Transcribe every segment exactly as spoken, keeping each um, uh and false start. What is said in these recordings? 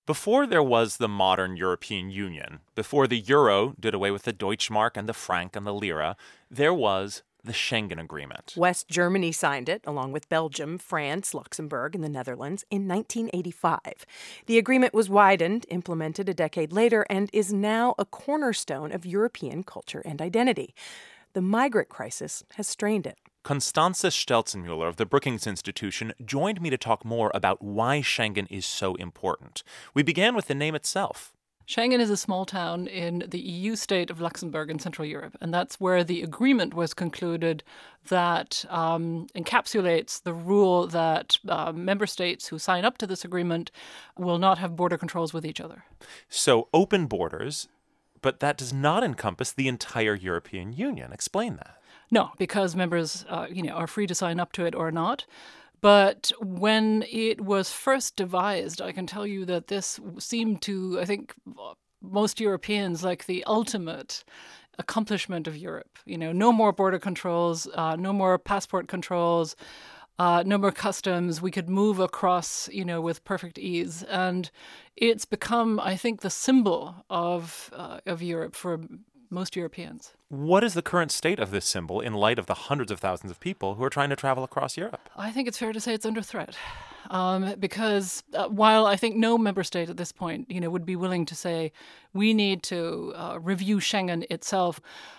Before there was the modern European Union, before the euro did away with the Deutschmark and the franc and the lira, there was the Schengen Agreement. West Germany signed it, along with Belgium, France, Luxembourg, and the Netherlands, in nineteen eighty-five. The agreement was widened, implemented a decade later, and is now a cornerstone of European culture and identity. The migrant crisis has strained it. Constanze Stelzenmüller of the Brookings Institution joined me to talk more about why Schengen is so important. We began with the name itself. Schengen is a small town in the E U state of Luxembourg in Central Europe, and that's where the agreement was concluded that um, encapsulates the rule that uh, member states who sign up to this agreement will not have border controls with each other. So open borders, but that does not encompass the entire European Union. Explain that. No, because members uh, you know, are free to sign up to it or not. But when it was first devised, I can tell you that this seemed to, I think, most Europeans like the ultimate accomplishment of Europe. You know, no more border controls, uh, no more passport controls, uh, no more customs. We could move across, you know, with perfect ease. And it's become, I think, the symbol of uh, of Europe for most Europeans. What is the current state of this symbol in light of the hundreds of thousands of people who are trying to travel across Europe? I think it's fair to say it's under threat. Um, because uh, while I think no member state at this point, you know, would be willing to say we need to uh, review Schengen itself,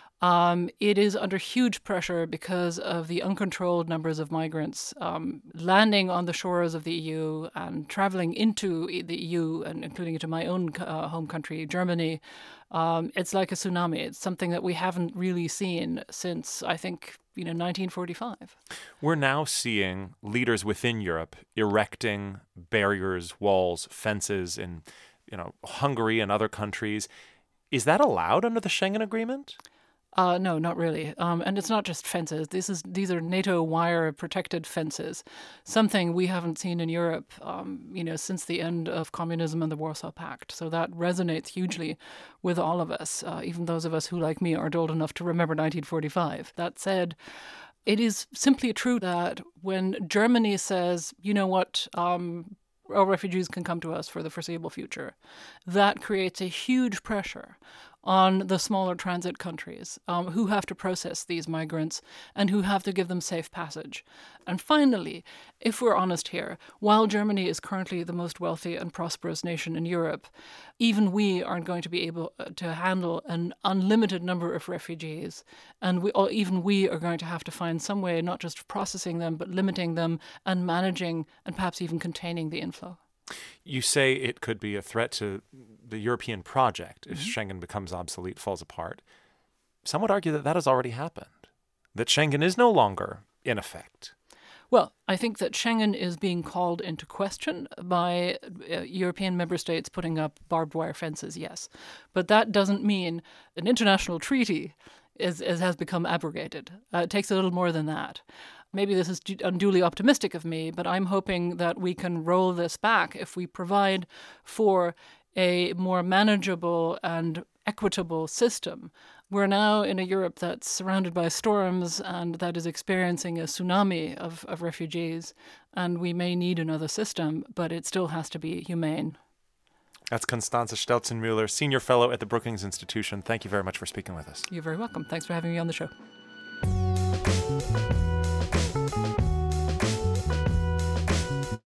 Um, it is under huge pressure because of the uncontrolled numbers of migrants um, landing on the shores of the E U and traveling into the E U, and including into my own uh, home country, Germany. Um, it's like a tsunami. It's something that we haven't really seen since, I think, you know, nineteen forty-five. We're now seeing leaders within Europe erecting barriers, walls, fences in, you know, Hungary and other countries. Is that allowed under the Schengen Agreement? Uh, no, not really. Um, and it's not just fences. This is these are NATO wire-protected fences, something we haven't seen in Europe, um, you know, since the end of communism and the Warsaw Pact. So that resonates hugely with all of us, uh, even those of us who, like me, are old enough to remember nineteen forty-five. That said, it is simply true that when Germany says, you know what, um, all refugees can come to us for the foreseeable future, that creates a huge pressure on the smaller transit countries um, who have to process these migrants and who have to give them safe passage. And finally, if we're honest here, while Germany is currently the most wealthy and prosperous nation in Europe, even we aren't going to be able to handle an unlimited number of refugees. And we, or even we are going to have to find some way not just of processing them, but limiting them and managing and perhaps even containing the inflow. You say it could be a threat to the European project if Mm-hmm. Schengen becomes obsolete, falls apart. Some would argue that that has already happened, that Schengen is no longer in effect. Well, I think that Schengen is being called into question by uh, European member states putting up barbed wire fences, yes. But that doesn't mean an international treaty is, is has become abrogated. Uh, it takes a little more than that. Maybe this is unduly optimistic of me, but I'm hoping that we can roll this back if we provide for a more manageable and equitable system. We're now in a Europe that's surrounded by storms and that is experiencing a tsunami of, of refugees, and we may need another system, but it still has to be humane. That's Constanze Stelzenmüller, Senior Fellow at the Brookings Institution. Thank you very much for speaking with us. You're very welcome. Thanks for having me on the show.